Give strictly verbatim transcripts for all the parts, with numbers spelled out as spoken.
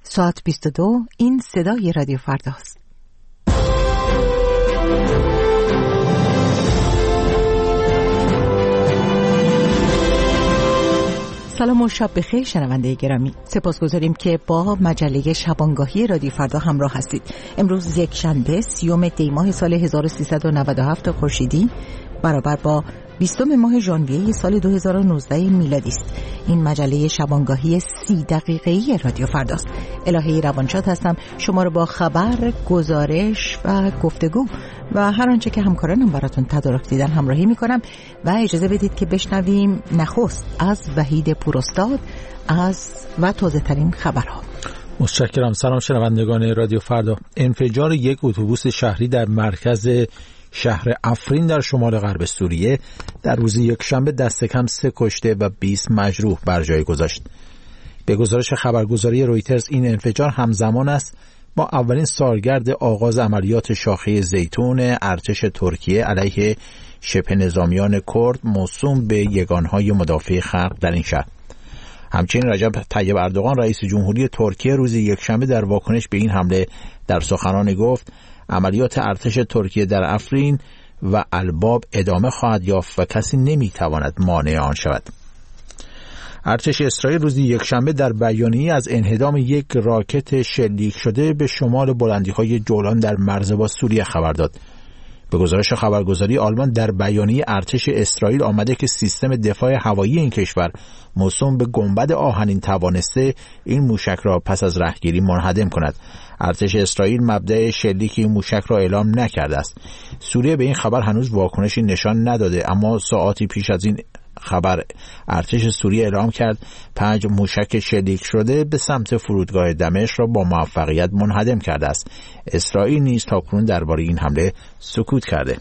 ساعت بیست و دو. این صدای رادیو فرداست. سلام و شب بخیر شنونده گرامی. سپاسگزاریم که با مجله شبانگاهی رادیو فردا همراه هستید. امروز یک شنبه سیوم دی ماه سال هزار و سیصد و نود و هفت خورشیدی برابر با بیستم ماه ژانویه سال دو هزار و نوزده میلادی است. این مجله شبانگاهی سی دقیقه‌ای رادیو فرداست. الهی روانشاد هستم. شما رو با خبر، گزارش و گفتگو و هر آنچه که همکارانم براتون تدارک دیدن همراهی میکنم و اجازه بدید که بشنویم نخست از وحید پوراستاد از و تازه ترین خبرها. متشکرم. سلام شنوندگان رادیو فردا. انفجار یک اتوبوس شهری در مرکز شهر افرین در شمال غرب سوریه در روز یکشنبه دست کم سه کشته و بیست مجروح بر جای گذاشت. به گزارش خبرگزاری رویترز این انفجار همزمان است با اولین سالگرد آغاز عملیات شاخه زیتون ارتش ترکیه علیه شبه نظامیان کرد موسوم به یگانهای مدافع خلق در این شهر. همچنین رجب طیب اردوغان رئیس جمهوری ترکیه روز یکشنبه در واکنش به این حمله در سخنرانی گفت عملیات ارتش ترکیه در افرین و الباب ادامه خواهد یافت و کسی نمیتواند مانع آن شود. ارتش اسرائیل روز یکشنبه در بیانیه‌ای از انهدام یک راکت شلیک شده به شمال بلندی‌های جولان در مرز با سوریه خبر داد. به گزارش خبرگزاری آلمان در بیانیه ارتش اسرائیل آمده که سیستم دفاع هوایی این کشور موسوم به گنبد آهنین توانسته این موشک را پس از رهگیری منهدم کند. ارتش اسرائیل مبدأ شلیک این موشک را اعلام نکرده است. سوریه به این خبر هنوز واکنشی نشان نداده، اما ساعاتی پیش از این خبر ارتش سوریه اعلام کرد پنج موشک شلیک شده به سمت فرودگاه دمشق را با موفقیت منهدم کرده است. اسرائیل نیز تاکنون درباره این حمله سکوت کرده.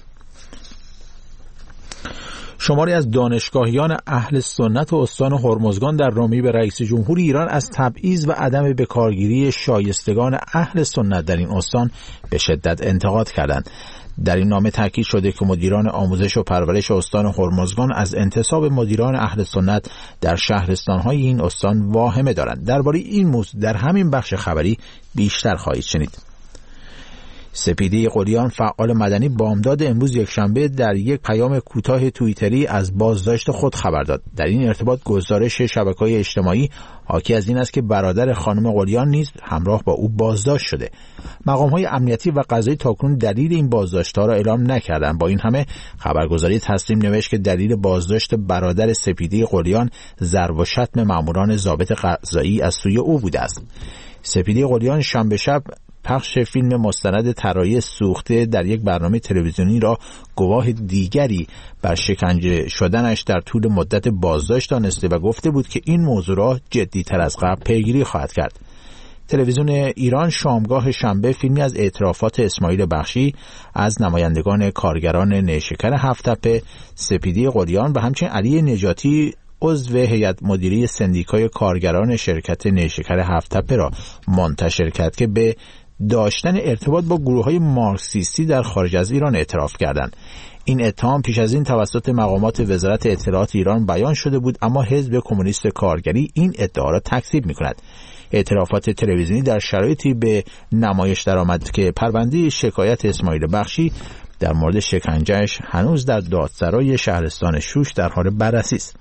شماری از دانشگاهیان اهل سنت و استان هرمزگان در رامی به رئیس جمهور ایران از تبعیض و عدم بکارگیری شایستگان اهل سنت در این استان به شدت انتقاد کردند. در این نامه تاکید شده که مدیران آموزش و پرورش استان هرمزگان از انتصاب مدیران اهل سنت در شهرستان‌های این استان واهمه دارند. درباره این موضوع در همین بخش خبری بیشتر خواهید شنید. سپیده قلیان فعال مدنی بامداد امروز یکشنبه در یک پیام کوتاه توییتری از بازداشت خود خبر داد. در این ارتباط گزارش شبکه‌های اجتماعی حاکی از این است که برادر خانم قلیان نیز همراه با او بازداشت شده. مقام‌های امنیتی و قضایی تاکنون دلیل این بازداشت‌ها را اعلام نکردند. با این همه خبرگزاری تسنیم نوشت که دلیل بازداشت برادر سپیده قلیان ضرب و شتم ماموران ضابط قضایی از سوی او بوده است. سپیده قلیان شنبه شب پخش فیلم مستند طرایه سوخته در یک برنامه تلویزیونی را گواه دیگری بر شکنجه شدنش در طول مدت بازداشت دانسته و گفته بود که این موضوع را جدی‌تر از قبل پیگیری خواهد کرد. تلویزیون ایران شامگاه شنبه فیلمی از اعترافات اسماعیل بخشی از نمایندگان کارگران نیشکر هفت‌تپه، سپیده قلیان و همچنین علی نجاتی عضو هیئت مدیره سندیکای کارگران شرکت نیشکر هفت‌تپه را منتشر کرد که به داشتن ارتباط با گروه‌های مارکسیستی در خارج از ایران اعتراف کردند. این اتهام پیش از این توسط مقامات وزارت اطلاعات ایران بیان شده بود، اما حزب کمونیست کارگری این ادعا را تکذیب می‌کند. اعترافات تلویزیونی در شرایطی به نمایش درآمد که پرونده شکایت اسماعیل بخشی در مورد شکنجه‌اش هنوز در دادسرای شهرستان شوش در حال بررسی است.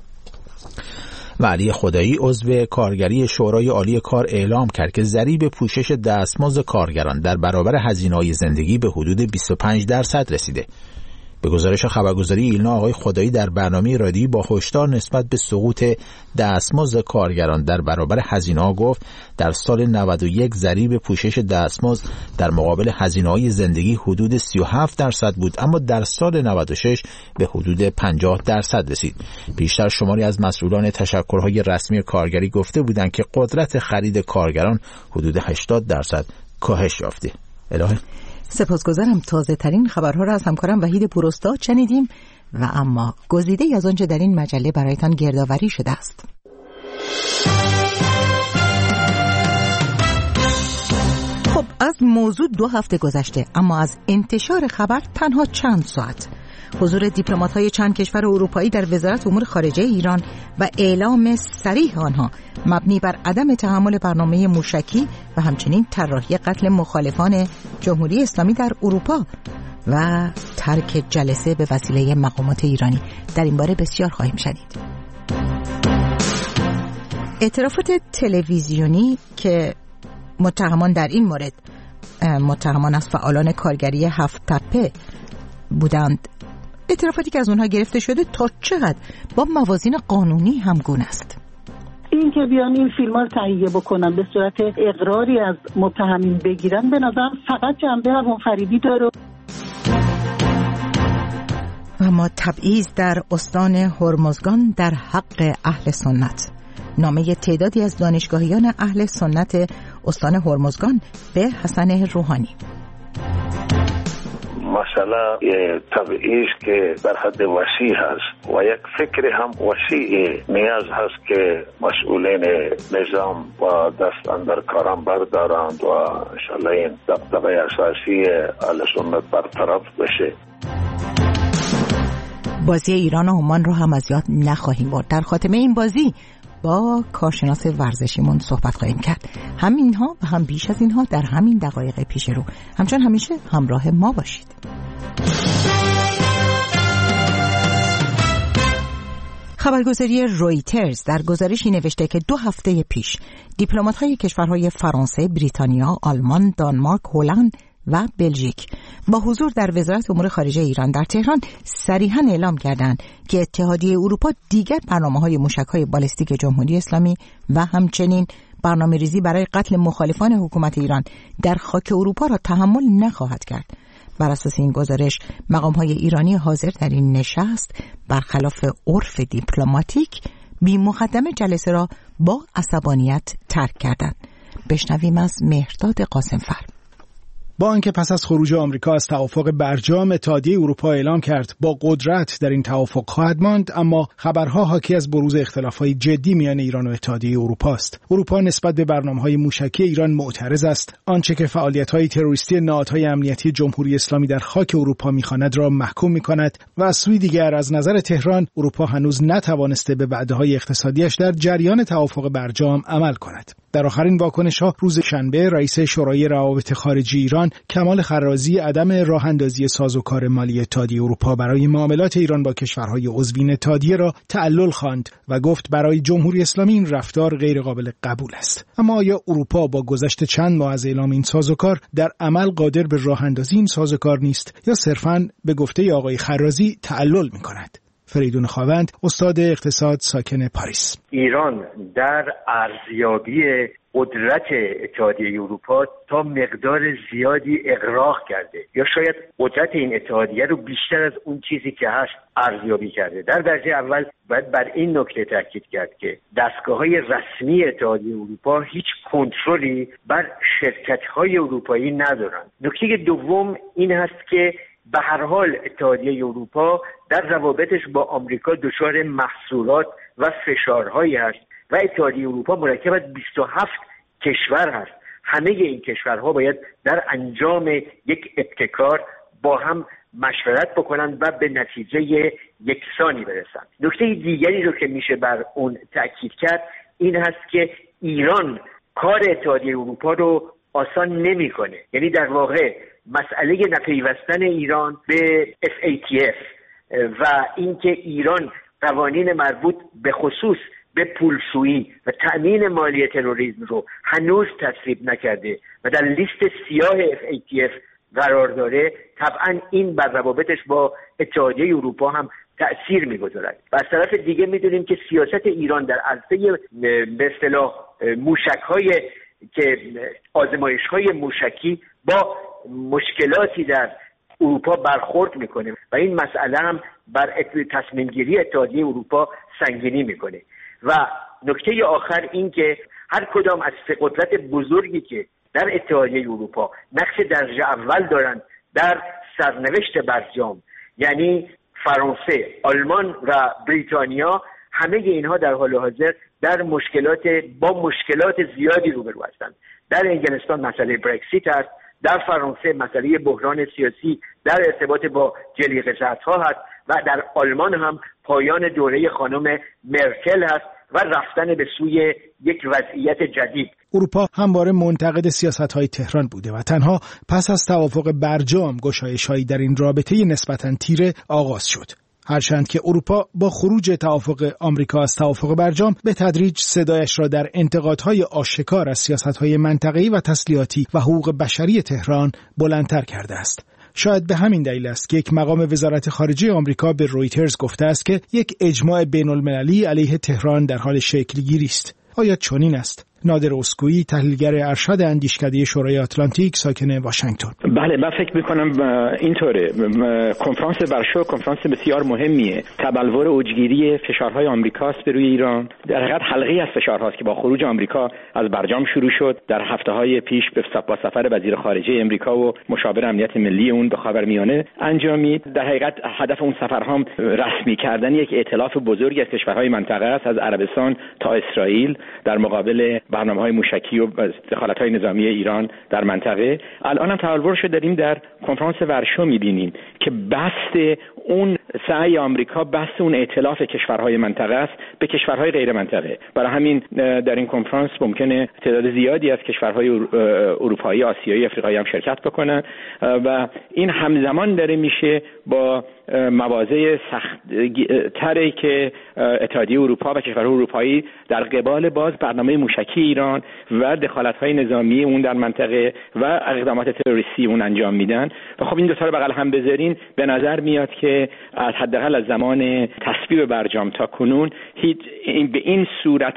و علی خدایی عضو کارگری شورای عالی کار اعلام کرد که ضریب پوشش دستمزد کارگران در برابر هزینه‌های زندگی به حدود بیست و پنج درصد رسیده. به گزارش خبرگزاری ایلنا آقای خدایی در برنامه رادیویی با هشدار نسبت به سقوط دستمزد کارگران در برابر هزینه‌ها گفت در سال نود و یک ضریب پوشش دستمزد در مقابل هزینه‌های زندگی حدود سی و هفت درصد بود، اما در سال نود و شش به حدود پنجاه درصد رسید. بیشتر شماری از مسئولان تشکل‌های رسمی کارگری گفته بودند که قدرت خرید کارگران حدود هشتاد درصد کاهش یافته. الهه سپاسگزارم. تازه ترین خبرها را از همکارم وحید پوراستاد شنیدیم و اما گزیده از آنچه در این مجله برایتان گردآوری شده است. خب از موضوع دو هفته گذشته، اما از انتشار خبر تنها چند ساعت. حضور دیپلمات‌های چند کشور اروپایی در وزارت امور خارجه ایران و اعلام صریح آنها مبنی بر عدم تحمل برنامه موشکی و همچنین طراحی قتل مخالفان جمهوری اسلامی در اروپا و ترک جلسه به وسیله مقامات ایرانی. در این باره بسیار خواهیم شنید. اعترافات تلویزیونی که متهمان در این مورد متهمان از فعالان کارگری هفت تپه بودند، اعترافاتی که از اونها گرفته شده تا چقدر با موازین قانونی همگون است؟ این که بیان این فیلم ها رو تهیه بکنن به صورت اقراری از متهمین بگیرن، به نظرم فقط جنبه منفردی داره. اما تبعیض در استان هرمزگان در حق اهل سنت. نامه تعدادی از دانشگاهیان اهل سنت استان هرمزگان به حسن روحانی. مسئله تبعیض که در حد وسیع هست و یک فکر هم وسیع نیاز هست که مسئولین نظام و دست اندر کارم بردارند و انشاءالله این دغدغه اساسی اهل سنت برطرف بشه. بازی ایران و عمان رو هم از یاد نخواهیم برد. در خاتمه این بازی با کارشناس ورزشیمون صحبت خواهیم کرد. هم اینها و هم بیش از اینها در همین دقایق پیش رو. همچنان همیشه همراه ما باشید. خبرگزاری رویترز در گزارشی نوشته که دو هفته پیش دیپلمات‌های کشورهای فرانسه، بریتانیا، آلمان، دانمارک، هلند و بلژیک با حضور در وزارت امور خارجه ایران در تهران صریحاً اعلام کردند که اتحادیه اروپا دیگر برنامه‌های موشک‌های بالستیک جمهوری اسلامی و همچنین برنامه‌ریزی برای قتل مخالفان حکومت ایران در خاک اروپا را تحمل نخواهد کرد. بر اساس این گزارش مقام‌های ایرانی حاضر در این نشست برخلاف عرف دیپلماتیک بی مقدمه جلسه را با عصبانیت ترک کردند. بشنویم از مهرداد قاسمفر. با آنکه پس از خروج آمریکا از توافق برجام اتحادیه اروپا اعلام کرد با قدرت در این توافق خواهد ماند، اما خبرها حاکی از بروز اختلافات جدی میان ایران و اتحادیه اروپا است. اروپا نسبت به برنامه‌های موشکی ایران معترض است. آنچه که فعالیت‌های تروریستی نهادهای امنیتی جمهوری اسلامی در خاک اروپا می‌خواند را محکوم می‌کند و از سوی دیگر از نظر تهران اروپا هنوز نتوانسته به وعده‌های اقتصادیش در جریان توافق برجام عمل کند. در آخرین واکنش‌ها روز شنبه رئیس شورای روابط خارجی ایران کمال خرازی عدم راه‌اندازی سازوکار مالی اتحادیه اروپا برای معاملات ایران با کشورهای عضوین اتحادیه را تعلل خواند و گفت برای جمهوری اسلامی این رفتار غیرقابل قبول است. اما آیا اروپا با گذشت چند ماه از اعلام این سازوکار در عمل قادر به راه‌اندازی این سازوکار نیست یا صرفاً به گفته آقای خرازی تعلل می‌کند؟ فریدون خاوند، استاد اقتصاد ساکن پاریس. ایران در ارزیابی قدرت اتحادیه اروپا تا مقدار زیادی اغراق کرده یا شاید قدرت این اتحادیه رو بیشتر از اون چیزی که هست ارزیابی کرده. در درجه اول باید بر این نکته تاکید کرد که دستگاه‌های رسمی اتحادیه اروپا هیچ کنترلی بر شرکت‌های اروپایی ندارند. نکته دوم این هست که به هر حال اتحادیه اروپا در روابطش با آمریکا دچار محصولات و فشارهایی هست و اتحادیه اروپا مرکب از بیست و هفت کشور هست. همه این کشورها باید در انجام یک ابتکار با هم مشورت بکنند و به نتیجه یکسانی برسند. نکته دیگری رو که میشه بر اون تأکید کرد این هست که ایران کار اتحادیه اروپا رو آسان نمیکنه. یعنی در واقع مسئله نپیوستن ایران به اف ای تی اف و اینکه ایران قوانین مربوط به خصوص به پولشویی و تأمین مالی تروریسم رو هنوز تصویب نکرده و در لیست سیاه اف ای تی اف قرار داره، طبعا این بر روابطش با اتحادیه اروپا هم تأثیر میگذارد. و از طرف دیگه میدونیم که سیاست ایران در عرصه به اصطلاح موشک‌های که آزمایش‌های موشکی با مشکلاتی در اروپا برخورد میکنه و این مسئله هم بر تصمیم گیری اتحادیه اروپا سنگینی میکنه. و نکته آخر این که هر کدام از سه قدرت بزرگی که در اتحادیه اروپا نقش درجه اول دارند در سرنوشت برجام، یعنی فرانسه، آلمان و بریتانیا، همه اینها در حال حاضر در مشکلات با مشکلات زیادی روبرو هستند. در انگلستان مسئله برکسیت است، در فرانسه مسئله بحران سیاسی در ارتباط با جلیقه زدها هست و در آلمان هم پایان دوره خانم مرکل هست و رفتن به سوی یک وضعیت جدید. اروپا همواره منتقد سیاست‌های تهران بوده و تنها پس از توافق برجام گشایش‌هایی در این رابطه نسبتاً تیره آغاز شد. هرچند که اروپا با خروج توافق آمریکا از توافق برجام به تدریج صدایش را در انتقادهای آشکار از سیاست‌های منطقه‌ای و تسلیحاتی و حقوق بشری تهران بلندتر کرده است. شاید به همین دلیل است که یک مقام وزارت خارجه آمریکا به رویترز گفته است که یک اجماع بین‌المللی علیه تهران در حال شکل‌گیری است. آیا چنین است؟ نادر اسکویی، تحلیلگر ارشد اندیشکده شورای آتلانتیک، ساکن واشنگتن. بله، من فکر می‌کنم اینطوره. کنفرانس ورشو کنفرانس بسیار مهمیه. تبلور اوجگیری فشارهای آمریکاست به روی ایران. در حقیقت حلقه‌ای از فشارهاست که با خروج آمریکا از برجام شروع شد. در هفته‌های پیش با سفر وزیر خارجه آمریکا و مشاور امنیت ملی اون به خاورمیانه انجامید. در حقیقت هدف اون سفرها هم رسمی کردن یک ائتلاف بزرگ از کشورهای منطقه است، از عربستان تا اسرائیل، در مقابل برنامه‌های موشکی و دخالت‌های نظامی ایران در منطقه. الان هم تبلور شد داریم در کنفرانس ورشو می‌بینیم که بست اون سعی آمریکا، بست اون ائتلاف کشورهای منطقه است به کشورهای غیر منطقه. برای همین در این کنفرانس ممکنه تعداد زیادی از کشورهای اروپایی، آسیایی، افریقایی هم شرکت بکنن و این همزمان داره میشه با مواضع سخت تری که اتحادیه اروپا و کشورهای اروپایی در قبال باز برنامه موشکی ایران و دخالت‌های نظامی اون در منطقه و اقدامات تروریستی اون انجام میدن. و خب این دو تا رو بغل هم بذارین به نظر میاد که از حداقل از زمان تصویب برجام تا کنون هیچ این به این صورت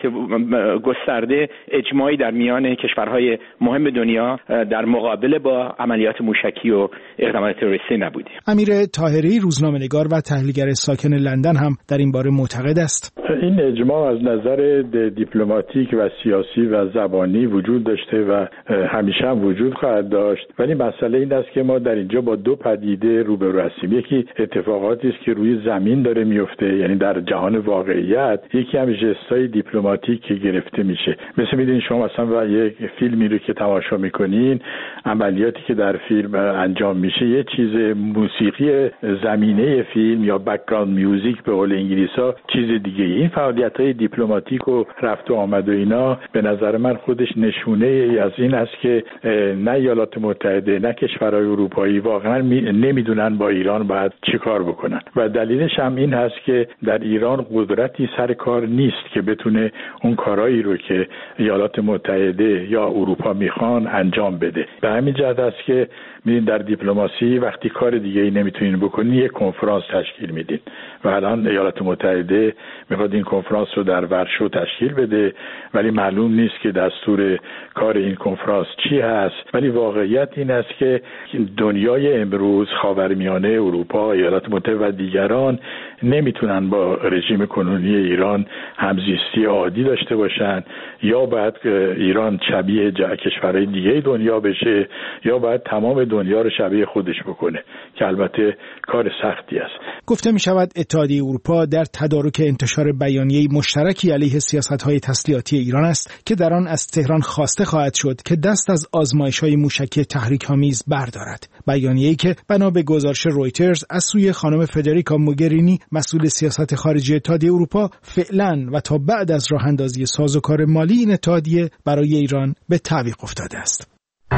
گسترده اجماعی در میان کشورهای مهم دنیا در مقابله با عملیات موشکی و اقدامات تروریستی نبوده. امیر طاهری، روزنامه‌نگار و تحلیلگر ساکن لندن، هم در این باره معتقد است. این اجماع از نظر دیپلماتیک و سیاسی و زبانی وجود داشته و همیشه هم وجود خواهد داشت، ولی مسئله این است که ما در اینجا با دو پدیده روبرو هستیم. یکی اتفاقاتی است که روی زمین داره میفته، یعنی در جهان واقعیت، یکی هم ژستای دیپلماتیک که گرفته میشه. مثل میدونید شما مثلا و یک فیلمی رو که تماشا میکنین، عملیاتی که در فیلم انجام میشه یه چیز، موسیقی زمینه فیلم یا بک‌گراند میوزیک به قول انگلیسا چیز دیگه. این فعالیت‌های دیپلماتیک و رفت و آمد و اینا به نظر من خودش نشونه ای از این است که نه ایالات متحده نه کشورهای اروپایی واقعا نمیدونن با ایران باید چی کار بکنن و دلیلش هم این هست که در ایران قدرتی سر کار نیست که بتونه اون کارهایی رو که ایالات متحده یا اروپا میخوان انجام بده. به همین جهت است که میدین در دیپلماسی وقتی کار دیگه ای نمیتونین بکنین یک کنفرانس تشکیل میدین و الان ایالات متحده میخواد این کنفرانس رو در ورشو تشکیل بده، ولی معلوم نیست که دستور کار این کنفرانس چی هست. ولی واقعیت این است که دنیای امروز، خاورمیانه، اروپا، ایالات متحده و دیگران نمیتونن با رژیم کنونی ایران همزیستی عادی داشته باشن. یا باید ایران شبیه کشورهای دیگه دنیا بشه یا باید تمام دنیا رو شبیه خودش بکنه که البته کار سختی است. گفته می شود اتحادیه اروپا در تدارک انتشار بیانیه مشترکی علیه سیاست‌های تسلیحاتی ایران است که در آن از تهران خواسته خواهد شد که دست از آزمایش‌های موشکی تحریک‌آمیز بردارد. بیانیه‌ای که بنا به گزارش رویترز از سوی خانم فدریکا موگرینی، مسئول سیاست خارجی اتحادیه اروپا، فعلا و تا بعد از راه‌اندازی سازوکار مالی این اتحادیه برای ایران به تعویق افتاده است.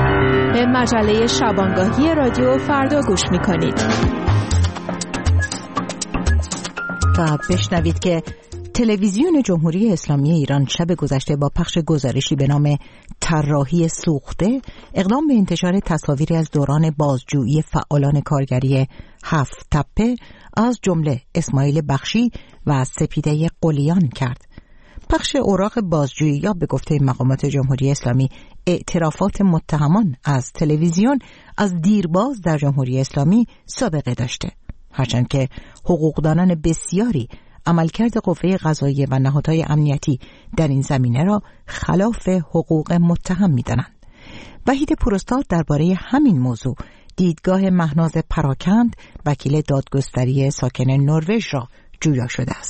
به مجله شبانگاهی رادیو فردا گوش می‌کنید. تا بشنوید که تلویزیون جمهوری اسلامی ایران شب گذشته با پخش گزارشی به نام طراحی سوخته اقدام به انتشار تصاویری از دوران بازجویی فعالان کارگری هفت تپه از جمله اسماعیل بخشی و سپیده قلیان کرد. پخش اوراق بازجویی یا به گفته مقامات جمهوری اسلامی اعترافات متهمان از تلویزیون از دیرباز در جمهوری اسلامی سابقه داشته، هرچند که حقوقدانان بسیاری عملکرد قوه قضاییه و نهادهای امنیتی در این زمینه را خلاف حقوق متهم می‌دانند. وحید پوراستاد درباره همین موضوع دیدگاه مهناز پراکند، وکیل دادگستری ساکن نروژ را جویا شده است.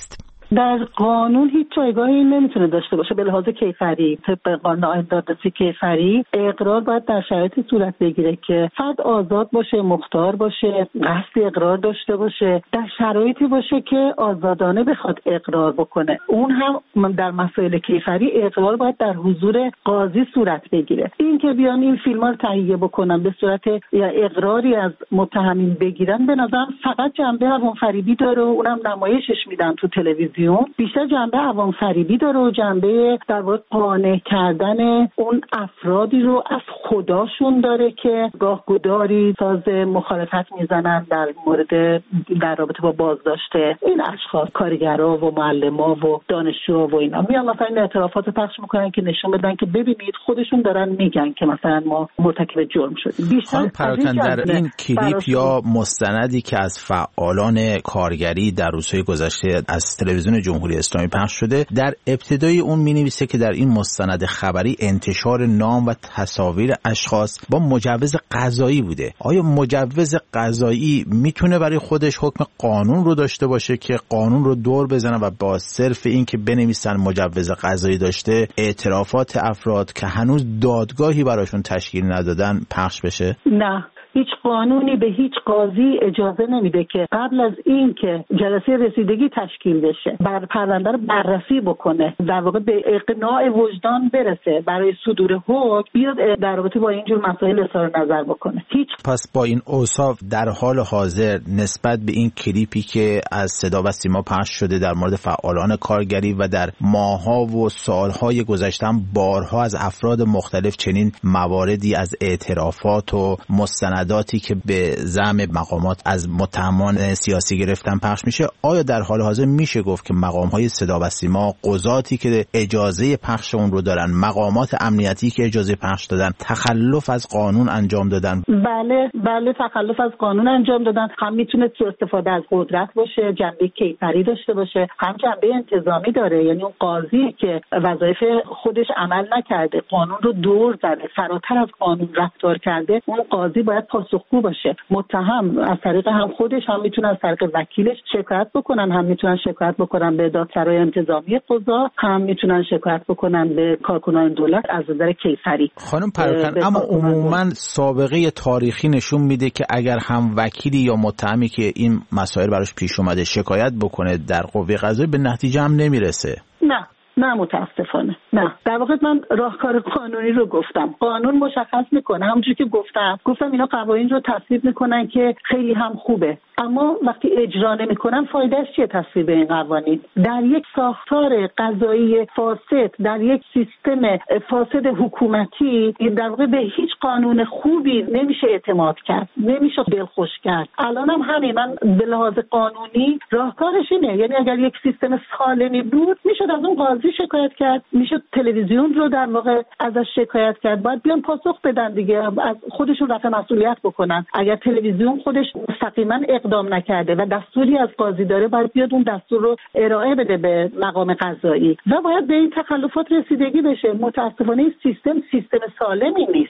در قانون هیچ جایگاهی نمیتونه داشته باشه به لحاظ کیفری. طبق قانون آیین دادرسی کیفری اقرار باید در شرایطی صورت بگیره که فرد آزاد باشه، مختار باشه، قصد اقرار داشته باشه، در شرایطی باشه که آزادانه بخواد اقرار بکنه. اون هم در مسائل کیفری اقرار باید در حضور قاضی صورت بگیره. این که بیان این فیلم‌ها رو تهیه بکنن به صورت یا اقراری از متهمین بگیرن، به نظرم فقط جنبه عوام‌فریبی داره و اونم نمایشش میدن تو تلویزیون. بیشتر جنبه عوام‌فریبی داره و جنبه در واقع قانع کردن اون افرادی رو از خداشون داره که گاه گداری ساز مخالفت میزنن در مورد در رابطه با بازداشته این اشخاص، کارگرا و معلما و دانشجوها و اینا. میان مثلا این اعترافات رو پخش میکنن که نشون بدن که ببینید خودشون دارن میگن که مثلا ما مرتکب جرم شدیم. بیشتر پراکن در این کلیپ یا مستندی که از فعالان کارگری در روزهای گذشته از تلویزیون جمهوری اسلامی پخش شده، در ابتدای اون می‌نویسه که در این مستند خبری انتشار نام و تصاویر اشخاص با مجوز قضایی بوده. آیا مجوز قضایی میتونه برای خودش حکم قانون رو داشته باشه که قانون رو دور بزنه و با صرف این که بنویسن مجوز قضایی داشته اعترافات افراد که هنوز دادگاهی براشون تشکیل ندادن پخش بشه؟ نه، هیچ قانونی به هیچ قاضی اجازه نمیده که قبل از این که جلسه رسیدگی تشکیل بشه بر پرونده رو بررسی بکنه، در واقع به اقناع وجدان برسه، برای صدور حکم بیاد در رابطه با اینجور مسائل اظهار نظر بکنه. هیچ. پس با این اوصاف در حال حاضر نسبت به این کلیپی که از صدا و سیما پخش شده در مورد فعالان کارگری و در ماه‌ها و سال‌های گذشته بارها از افراد مختلف چنین مواردی از اعترافات و مستند داتی که به زعم مقامات از متهمان سیاسی گرفتن پخش میشه، آیا در حال حاضر میشه گفت که مقام‌های صدا و سیما، قضاتی که اجازه پخش اون رو دارن، مقامات امنیتی که اجازه پخش دادن، تخلف از قانون انجام دادن؟ بله بله تخلف از قانون انجام دادن. هم میتونه سوء استفاده از قدرت باشه، جنبه کیفری داشته باشه، هم جنبه انتظامی داره. یعنی اون قاضی که وظایف خودش عمل نکرده، قانون رو دور زده، فراتر از قانون رفتار کرده، اون قاضی باید پاسخگو باشه. متهم از طریق هم خودش هم میتونه از طریق وکیلش شکایت بکنن، هم میتونن شکایت بکنن به دادسرای انتظامی قضا، هم میتونن شکایت بکنن به کارکنان دولت از نظر کیفری. خانم پراکن، اما عموما سابقه تاریخی نشون میده که اگر هم وکیلی یا متهمی که این مسائل براش پیش اومده شکایت بکنه در قوه قضاییه به نتیجه هم نمیرسه. نه نه متاسفانه نه. در واقع من راهکار قانونی رو گفتم. قانون مشخص میکنه، همونجوری که گفتم گفتم اینا قوانین رو تصویب میکنن که خیلی هم خوبه، اما وقتی اجرا نمیکنن فایدهش چیه تصویب این قوانین؟ در یک ساختار قضایی فاسد، در یک سیستم فاسد حکومتی، در واقع به هیچ قانون خوبی نمیشه اعتماد کرد، نمیشه دلخوش کرد. الان هم همین، من به لحاظ قانونی راهکارش اینه. یعنی اگر یک سیستم سالمی بود میشد از اون قاضی شکایت کرد، میشد تلویزیون رو در واقع ازش شکایت کرد، باید بیان پاسخ بدن دیگه، از خودشون رفع مسئولیت بکنن. اگر تلویزیون خودش مستقیما اقدام نکرده و دستوری از قاضی داره، باید بیاد اون دستور رو ارائه بده به مقام قضایی و باید به این تخلفات رسیدگی بشه. متاسفانه این سیستم سیستم سالمی نیست.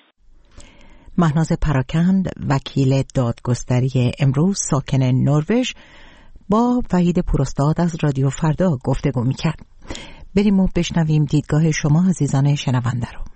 مهناز پراکند، وکیل دادگستری امروز ساکن نروژ، با وحید پوراستاد از رادیو فردا گفتگو می‌کرد. بریم و بشنویم دیدگاه شما عزیزان شنونده رو.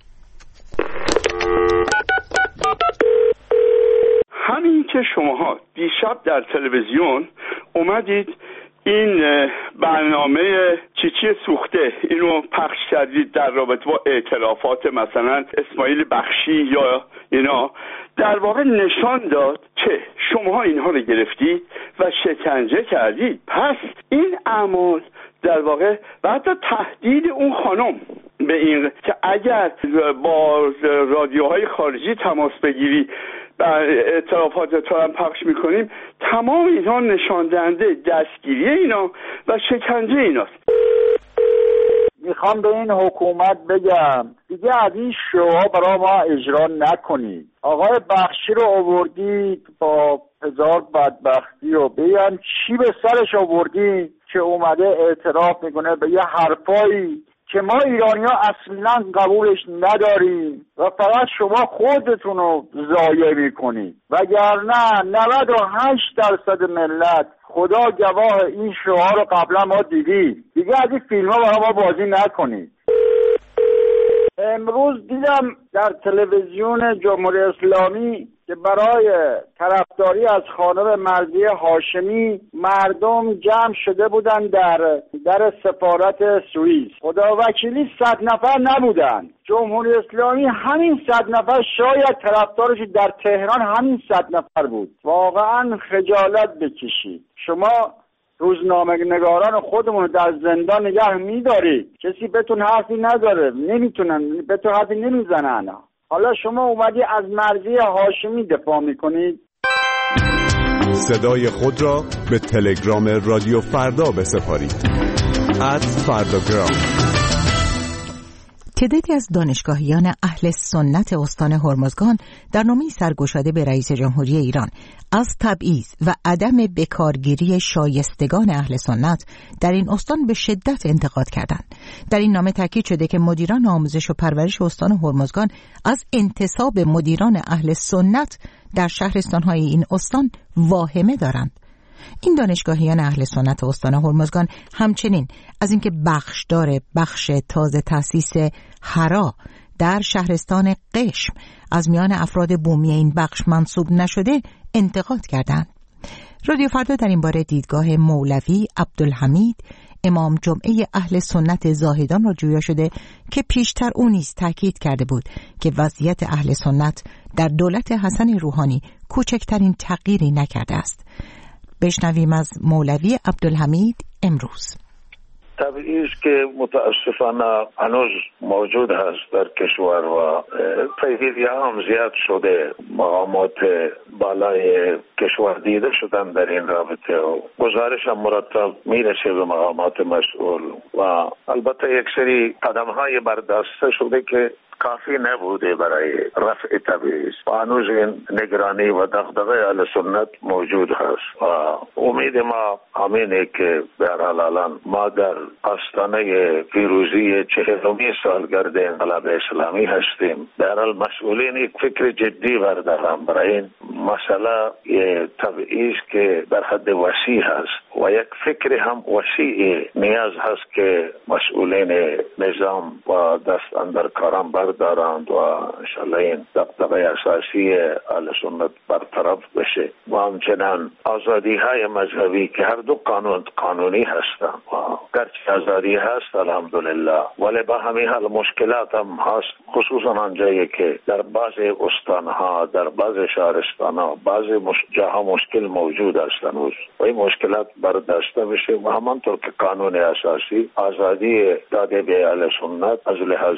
همین که شماها دیشب در تلویزیون اومدید این برنامه چیچی سوخته اینو پخش کردید در رابطه با اعترافات مثلا اسماعیل بخشی یا اینا، در واقع نشان داد که شماها اینها رو گرفتید و شکنجه کردید. پس این اعمال در واقع و حتی تهدید اون خانم به این که اگر با رادیوهای خارجی تماس بگیری و اعترافات تو هم پخش میکنیم، تمام اینها نشان دهنده دستگیری اینا و شکنجه ایناست. میخوام به این حکومت بگم دیگه از این شوها برای ما اجرا نکنید. آقای بخشی رو آوردید با هزار بدبختی و بگم چی به سرش آوردید که اومده اعتراف میکنه به یه حرفایی که ما ایرانی ها اصلا قبولش نداریم و فقط شما خودتون رو ضایع میکنید، وگرنه نود و هشت درصد ملت خدا گواه این شعار رو قبلا ما دیدیم. دیگه از این فیلم ها با ما بازی نکنید. امروز دیدم در تلویزیون جمهوری اسلامی که برای طرفداری از خانم مرضیه هاشمی مردم جمع شده بودن در در سفارت سوئیس. خدا وکیلی صد نفر نبودن. جمهوری اسلامی همین صد نفر، شاید طرفدارش در تهران همین صد نفر بود. واقعا خجالت بکشید. شما روزنامه نگاران خودمون در زندان نگه می‌دارید، کسی بهتون حرفی نداره، نمیتونن بهتون حرفی نمیزنن. حالا شما اومدی از مرضیه هاشمی دفاع میکنید. صدای خود را به تلگرام رادیو فردا بسپارید. ات فرداگرام. تعدادی از دانشگاهیان اهل سنت استان هرمزگان در نامه‌ای سرگشاده به رئیس جمهوری ایران از تبعیض و عدم بکارگیری شایستگان اهل سنت در این استان به شدت انتقاد کردند. در این نامه تاکید شده که مدیران آموزش و پرورش استان هرمزگان از انتصاب مدیران اهل سنت در شهرستان‌های این استان واهمه دارند. این دانشگاهیان اهل سنت استان هرمزگان همچنین از اینکه بخشدار بخش تازه تأسیس حرا در شهرستان قشم از میان افراد بومی این بخش منصوب نشده انتقاد کردند. رادیو فردا در این باره دیدگاه مولوی عبدالحمید امام جمعه اهل سنت زاهدان را جویا شده که پیشتر او نیز تاکید کرده بود که وضعیت اهل سنت در دولت حسن روحانی کوچکترین تغییری نکرده است. بشنویم از مولوی عبدالحمید امروز. تبعیض که متاسفانه هنوز موجود هست در کشور و پیگیری هم زیاد شده. مقامات بالای کشور دیده شدن در این رابطه و گزارش هم مرتب میرسه به مقامات مسئول و البته یک سری قدم های برداشته شده که کافی نبوده برای رفع تبعیض و هنوز این نگرانی و دغدغه اهل سنت موجود هست و امید ما همینه که به هر حال الان ما در آستانه پیروزی چهلمین سالگرد انقلاب اسلامی هستیم. به هر حال مسئولین یک فکر جدی بردارن برای این مسئله تبعیض که در حد وسیع هست و یک فکر هم وسیع نیاز هست که مسئولین نظام و دست اندرکاران بردارند و انشاءالله این دغدغه اساسی اهل سنت برطرف بشه و همچنان آزادی های مذهبی که هر دو قانون قانونی هستند و گرچه آزادی هست الحمدلله ولی با همین حال مشکلات هم هست، خصوصا آنجایی که در بعض استانها در بعض شهرستانها بعض جاها مشکل موجود هستند و این مشکلات برداشته بشه و همانطور که قانون اساسی آزادی داده به اهل سنت از لحاظ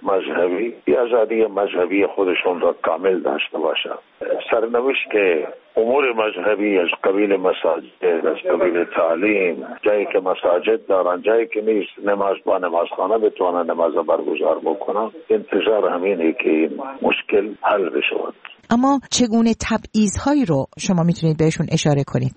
مذهبی یا آزادی مذهبی خودشون را کامل داشته باشند. سرنوشت که امور مذهبی از قبیل مساجد، از قبیل تعلیم، جایی که مساجد دارن جایی که نیست نماز با نمازخانه بتوانن نماز برگزار بکنن، انتظار همینه که این مشکل حل بشود. اما چگونه تبعیض‌هایی رو شما میتونید بهشون اشاره کنید؟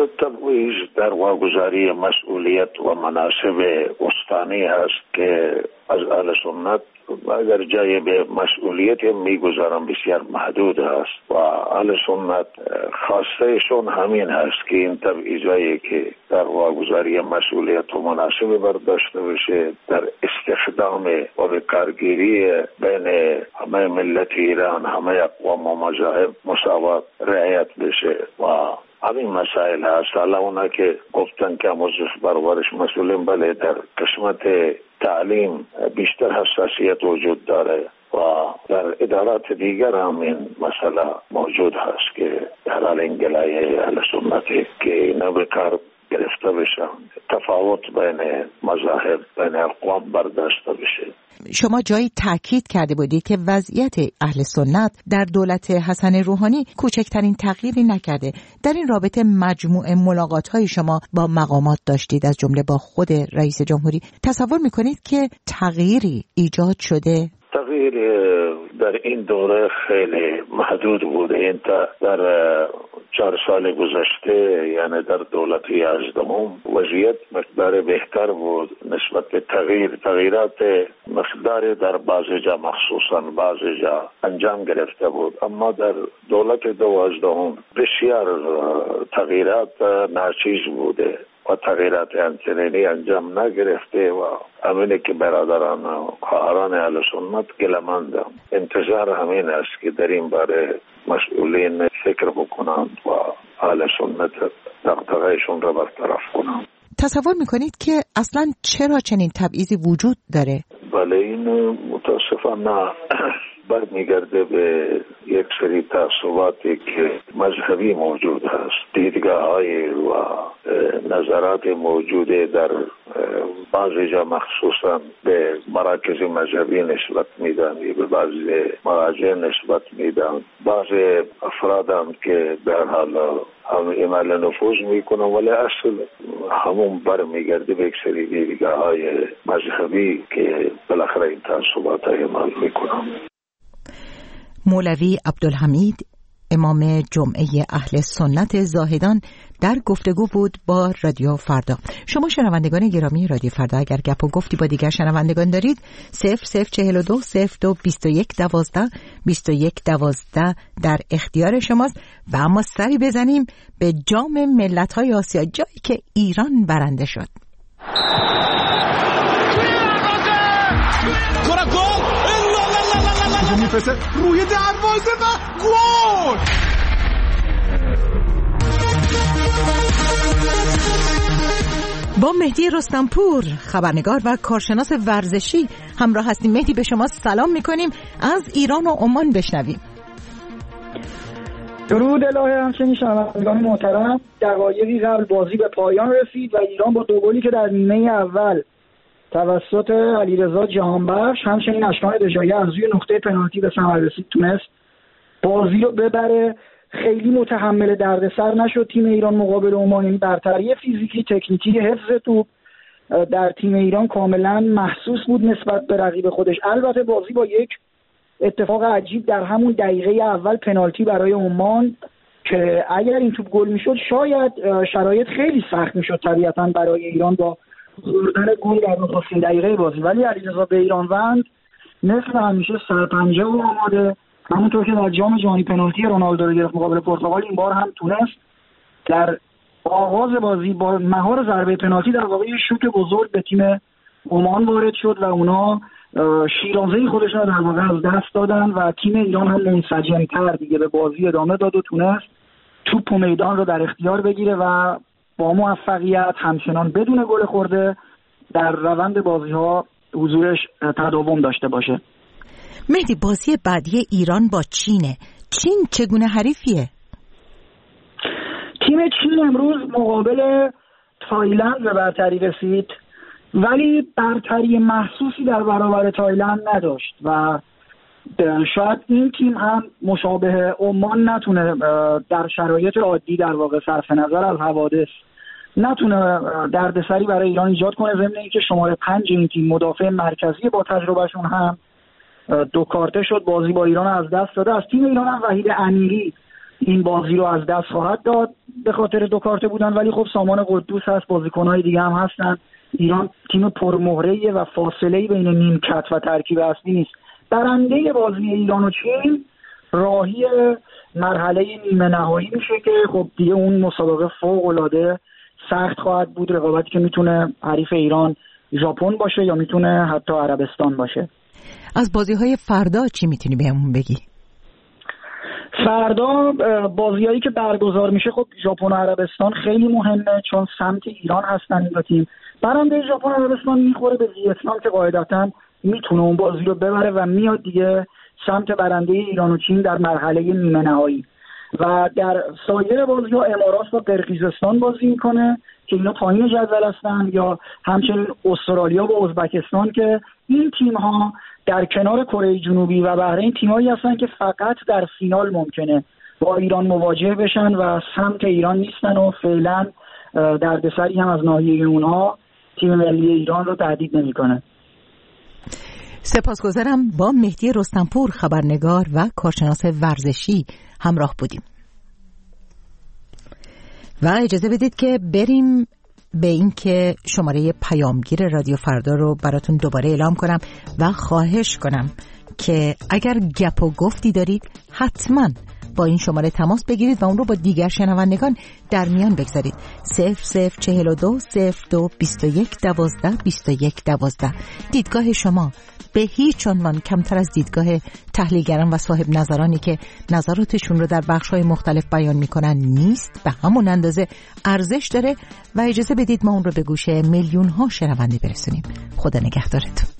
تبعیض در واگذاری مسئولیت و مناصب استانی هست که از اهل سنت اگر جای به مسئولیت میگذارن بسیار محدود هست و اهل سنت خواستهشون همین هست که این تبعیضایی که در واگذاری مسئولیت و مناسب برداشته بشه در استخدام و به کارگیری بین همه ملت ایران، همه اقوام و مذاهب مساوات رعایت بشه و همین مسائل هست. حالا اونا که گفتن که آموزش پرورش مسئولین بله در قسمت تعلیم بیشتر حساسیت وجود داره و در ادارات دیگر هم این مسئله موجود هست که در حال انگلای اهل سنتی که اینا به کار گرفته بشن، تفاوت بین مذاهب بین اقوام برداشته بشه. شما جایی تاکید کرده بودی که وضعیت اهل سنت در دولت حسن روحانی کوچکترین تغییری نکرده. در این رابطه مجموعه ملاقات‌های شما با مقامات داشتید از جمله با خود رئیس جمهوری. تصور می‌کنید که تغییری ایجاد شده؟ تغییر در این دوره خیلی محدود بوده. این تا در چهار سال گذشته، یعنی در دولت یازدهم، وضعیت مقدار بهتر بود نسبت به تغییر تغییرات مقدار در بعضی جا مخصوصا بعضی جا انجام گرفته بود، اما در دولت دوازدهم بسیار تغییرات ناچیز بوده و تغییرات انچنینی انجام نگرفته و همینه که برادران و خواهران اهل سنت گله‌مندم. انتظار همین است که در این باره مسئولین فکر بکنند و اهل سنت دغدغه‌شون را برطرف کنند. تصور میکنید که اصلا چرا چنین تبعیضی وجود داره؟ بله، این متاسفانه برمیگرده به یک سری تعصباتی که مذهبی موجود هست، دیدگاه های و نظرات موجود در بعضی جا مخصوصا به مراکز مذهبی نسبت میدن، به بعضی مراجع نسبت میدن. بعضی افراد هم که به هر حال هم اعمال نفوذ میکنن، ولی اصل همون برمیگرده به یک سری دیدگاه های مذهبی که بالاخره این تعصبات های اعمال میکنن. مولوی عبدالحمید امام جمعه اهل سنت زاهدان در گفتگو بود با رادیو فردا. شما شنوندگان گرامی رادیو فردا اگر گپ و گفتی با دیگر شنوندگان دارید، صفر صفر چهل و دو صفر دو بیست و یک دوازده بیست و یک دوازده در اختیار شماست. و اما سری بزنیم به جام ملت‌های آسیا، جایی که ایران برنده شد. میفرسته روی دروازه و گل. با مهدی رستمپور خبرنگار و کارشناس ورزشی همراه هستیم. مهدی، به شما سلام میکنیم. از ایران و عمان بشنویم. درود الهی. همچنین شنوندگان محترم، دقایقی قبل بازی به پایان رسید و ایران با دو گلی که در نیمه اول توسط علیرضا جهانبخش همچنین اشکان دژایی از روی نقطه پنالتی به ثمر رسید تونست بازی رو ببره. خیلی متحمل دردسر نشد تیم ایران مقابل عمان. این برتری فیزیکی، تکنیکی، حفظ توپ در تیم ایران کاملا محسوس بود نسبت به رقیب خودش. البته بازی با یک اتفاق عجیب در همون دقیقه اول پنالتی برای عمان که اگر این توپ گل میشد شاید شرایط خیلی سخت میشد طبیعتا برای ایران با خوردن گل در نخستین دقیقه بازی، ولی علیرضا بیرانوند مثل همیشه سرپنجه و آماده، همونطور که در جام جهانی پنالتی رونالدو رو گرفت مقابل پرتغال، این بار هم تونست در آغاز بازی با مهار ضربه پنالتی در واقع شوت بزرگ به تیم عمان وارد شد و اونا شیرازه خودشون رو در واقع از دست دادن و تیم ایران هم منسجم‌تر دیگه به بازی ادامه داد و تونست توپ و میدان رو در اختیار بگیره و با موفقیت همچنان بدون گل خورده در روند بازی‌ها حضورش تداوم داشته باشه. مهدی، بازی بعدی ایران با چینه. چین چگونه حریفیه؟ تیم چین امروز مقابل تایلند به برتری رسید، ولی برتری محسوسی در برابر تایلند نداشت و شاید این تیم هم مشابه عمان نتونه در شرایط عادی در واقع صرف نظر از حوادث نتونه دردسری برای ایران ایجاد کنه، ضمن اینکه شماره پنج این تیم مدافع مرکزی با تجربهشون هم دو کارته شد، بازی با ایران از دست داده. از تیم ایران هم وحید امیری این بازی رو از دست خواهد داد به خاطر دو کارته بودن، ولی خب سامان قدوس هست، بازیکن‌های دیگه هم هستن. ایران تیم پرمهره‌ای و فاصله‌ای بین نیمکت و ترکیب اصلی نیست. برنده بازی ایران و چین راهی مرحله نیمه نهایی میشه که خب دیگه اون مسابقه فوق‌العاده سخت خواهد بود. رقابتی که میتونه حریف ایران ژاپن باشه یا میتونه حتی عربستان باشه. از بازی‌های فردا چی میتونی بهمون بگی؟ فردا بازیایی که برگزار میشه خب ژاپن و عربستان خیلی مهمه، چون سمت ایران هستن این دو تیم. برنده ژاپن و عربستان میخوره به ویتنام که قاعدتاً میتونه اون بازی رو ببره و میاد دیگه سمت برنده ایران و چین در مرحله نیمه نهایی. و در سایر بازی‌ها امارات با قرقیزستان بازی میکنه که اینا پایین جدول هستن، یا همچنین استرالیا با ازبکستان که این تیم‌ها در کنار کره جنوبی و بحرین تیمایی هستن که فقط در فینال ممکنه با ایران مواجه بشن و سمت ایران نیستن و فعلا دردسری هم از ناحیه اونها تیم ملی ایران رو تهدید نمیکنه. سپاسگزارم. با مهدی رستمپور خبرنگار و کارشناس ورزشی همراه بودیم و اجازه بدید که بریم به این که شماره پیامگیر رادیو فردا رو براتون دوباره اعلام کنم و خواهش کنم که اگر گپ و گفتی دارید حتما با این شماره تماس بگیرید و اون رو با دیگر شنوندگان در میان بگذارید. صفر صفر چهل و دو صفر دو بیست و یک دوازده بیست و یک دوازده. دیدگاه شما به هیچ عنوان کمتر از دیدگاه تحلیلگران و صاحب نظرانی که نظراتشون رو در بخش‌های مختلف بیان می‌کنن نیست، به همون اندازه ارزش داره و اجازه بدید ما اون رو به گوش میلیون‌ها شنونده برسونیم. خدا نگهدارتون.